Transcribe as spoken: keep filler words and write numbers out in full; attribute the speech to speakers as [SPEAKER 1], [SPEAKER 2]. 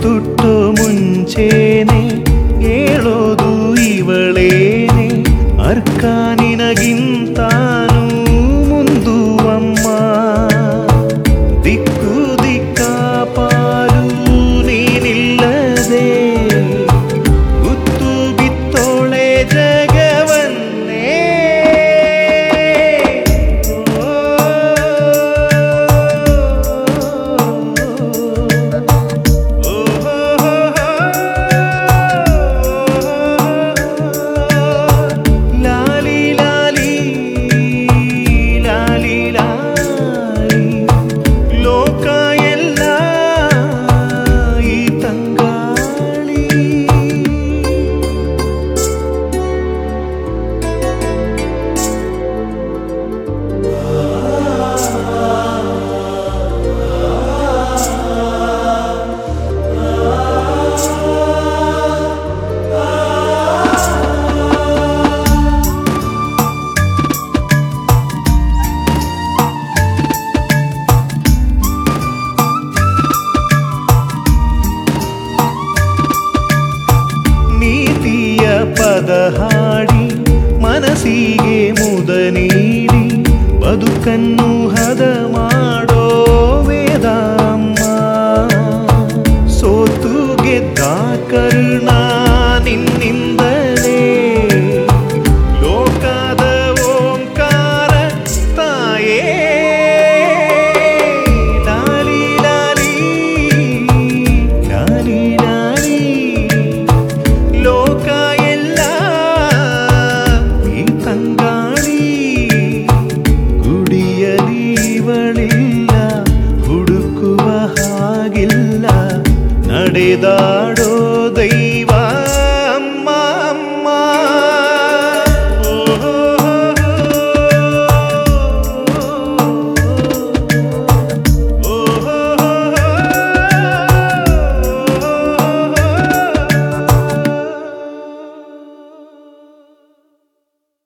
[SPEAKER 1] ಮುತ್ತುಟ್ಟೋ ಮುಂಚೇನೆ ಹೇಳೋದು ಇವಳೇನೆ ಅರ್ಕ ನಿನಗಿಂತಾನು ಮುಂದು ಅಮ್ಮ ದಿಕ್ಕು ದಿಕ್ಕಾಪಾಲು ನೀನಿಲ್ಲದೆ ಗುತ್ತು ಬಿತ್ತೋಳೆ ಜಗವನ್ನೇ ಲಾಲಿ ಲಾಲಿ ಲಾಲಿ ಲಾಲಿ ಲೋಕ ಎಲ್ಲ ಈ ತಂಗಾಳಿ ನೀತಿಯ ಪದ ಹಾಡಿ ಮನಸ್ಸಿಗೆ ಮುದ ನೀಡಿ ಬದುಕನ್ನು ಹದ ಮಾಡೋ ವೇದ ಅಮ್ಮ ಸೋತು ಗೆದ್ದ ಕರುಣ ನಿನ್ನಿಂದಲೇ ಲೋಕದ ಓಂಕಾರ ತಾಯೇ ಲಾಲಿ ಲಾಲಿ ಲಾಲಿ ಲಾಲಿ ಲೋಕ ಎಲ್ಲ ಈ ತಂಗಾಳಿ ಗುಡಿಯಲಿ ಇವಳಿಲ್ಲ ಹುಡುಕುವ ಹಾಗಿಲ್ಲ ನಡೆದಾಡೋ ದೈವ